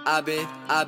I've been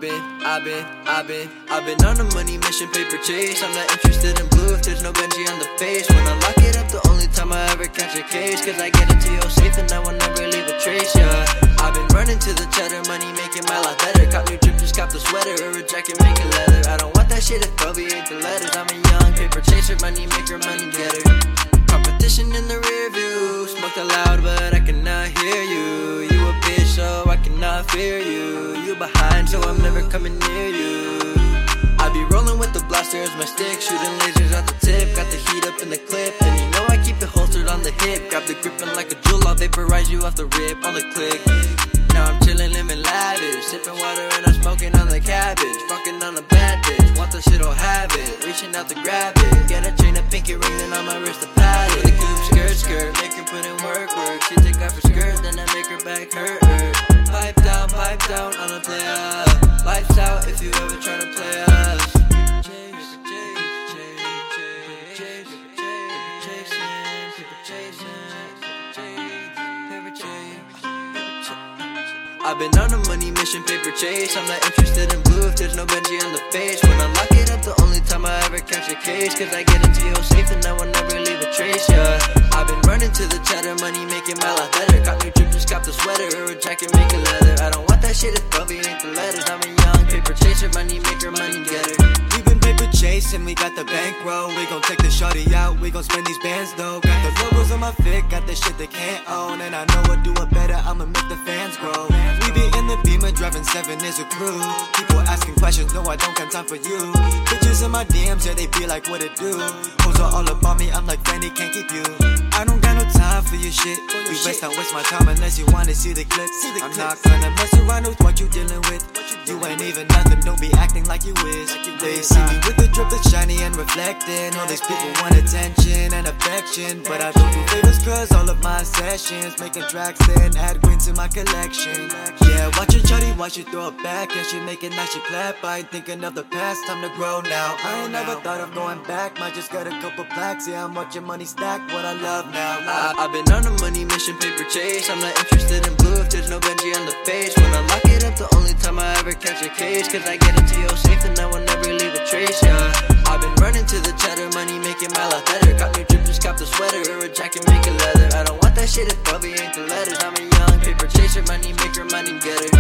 on a money mission, paper chase. I'm not interested in blue if there's no Benji on the face. When I lock it up, the only time I ever catch a case, cause I get into your safe and I will never leave a trace, yeah. I've been running to the cheddar, money making my life better. Cop new drip, just cop the sweater, or a jacket, make it leather. I don't want that shit if Kobe ain't the letters. I'm a young paper chaser, money maker, money getter. Competition in the rear view, smoked aloud but I cannot hear you. You a bitch so I cannot fear you. You behind so I'm never coming near you. I be rolling with the blaster as my stick, shooting lasers out the tip. Got the heat up in the clip, and you know I keep it holstered on the hip. Grab the gripping like a jewel, I'll vaporize you off the rip on the click. Now I'm chillin', living lavish, sipping water and I'm smoking on the cabbage. Fucking on a bad bitch, want the shit, I'll have it. Reaching out to grab it, get a chain, a pinky ring, then on my wrist to pat it. The coupe, skirt, make her put in work. She take off her skirt, then I make her back hurt. Pipe down on a player. Lights out if you ever try to play us. I've been on a money mission, paper chase. I'm not interested in blue if there's no Benji on the face. When I lock it up, the only time I ever catch a case, cause I get into your safe and I will never leave a trace, yeah. I've been running to the cheddar, money making my life better. Cop new drip, just cop the sweater, or a jacket, make it leather. I don't want that shit if Kobe ain't the letters. I'm a young paper chaser, money maker, money getter. We been paper chasing, we got the bankroll. We gon' take the shorty out, we gon' spend these bands though. Got the logos on my fit, got the shit they can't own. And I know I'll do it better, I'ma make the fans grow. We be in the Beamer, driving 7 is a crew. People asking questions, no I don't got time for you. Bitches in my DMs, yeah they be like what it do. Hoes are all about me, I'm like Fanny, can't keep you. I don't got no time for your shit. We waste, don't waste my time unless you wanna see the clip. I'm not gonna mess around with what you dealing with. You ain't even nothing, don't be acting like you is. They see me with the drip that's shiny and reflecting. All these people want attention and affection, but I don't do favors cause all of my sessions making tracks then add green to my collection. Yeah, watch your shorty, watch you throw it back, and she making that she clap. I ain't thinking of the past, time to grow now. I ain't never thought of going back, might just got a couple plaques. Yeah, I'm watching money stack, what I love now. I've been on a money mission, paper chase. I'm not interested in blue if there's no Benji on the face. When I lock it up, the only time I ever catch a case, cause I get into your safe and I will never leave a trace, yeah. I've been running to the cheddar, money making my life better. Cop new drip, just cop the sweater, or a jacket, make it leather. I don't want that shit if Kobe ain't the letters. I'm a young paper chaser, money maker, money getter.